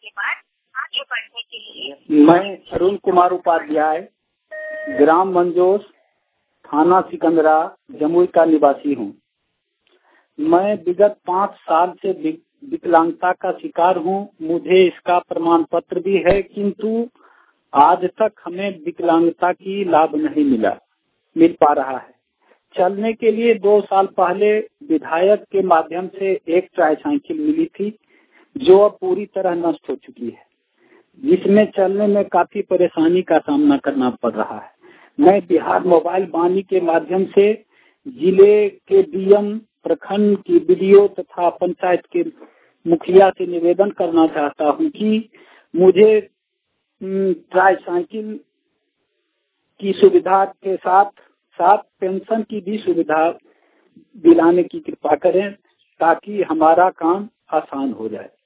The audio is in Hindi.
के बाद आगे बढ़ने के लिए। मैं अरुण कुमार उपाध्याय, ग्राम मंजोस, थाना सिकंदरा, जमुई का निवासी हूँ। मैं विगत 5 साल से विकलांगता का शिकार हूँ। मुझे इसका प्रमाण पत्र भी है, किंतु आज तक हमें विकलांगता की लाभ नहीं मिल पा रहा है। चलने के लिए 2 साल पहले विधायक के माध्यम से एक ट्राईसाइकिल मिली थी, जो अब पूरी तरह नष्ट हो चुकी है, जिसमें चलने में काफी परेशानी का सामना करना पड़ रहा है। मैं बिहार मोबाइल वाणी के माध्यम से जिले के डीएम, प्रखंड की बीडीओ तथा पंचायत के मुखिया से निवेदन करना चाहता हूं कि मुझे ट्राईसाइकिल की सुविधा के साथ साथ पेंशन की भी सुविधा दिलाने की कृपा करें, ताकि हमारा काम आसान हो जाए।